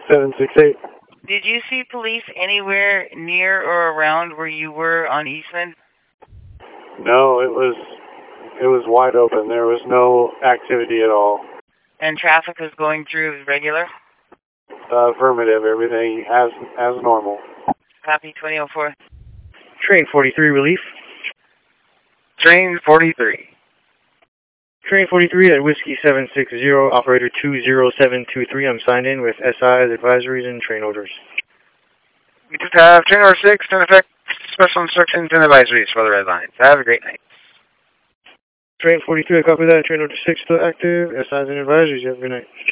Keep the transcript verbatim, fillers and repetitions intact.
seven six eight. Did you see police anywhere near or around where you were on Eastman? No, it was it was wide open. There was no activity at all. And traffic was going through regular? Uh, affirmative. Everything as as normal. Copy twenty oh four. Train forty-three, relief. Train forty-three. Train forty-three at Whiskey seven six zero, operator two zero seven two three. I'm signed in with S I's, advisories, and train orders. We just have train order six in effect, special instructions and advisories for the red lines. Have a great night. Train forty-three, I copy that. Train order six still active. S I's and advisories. Have a good night.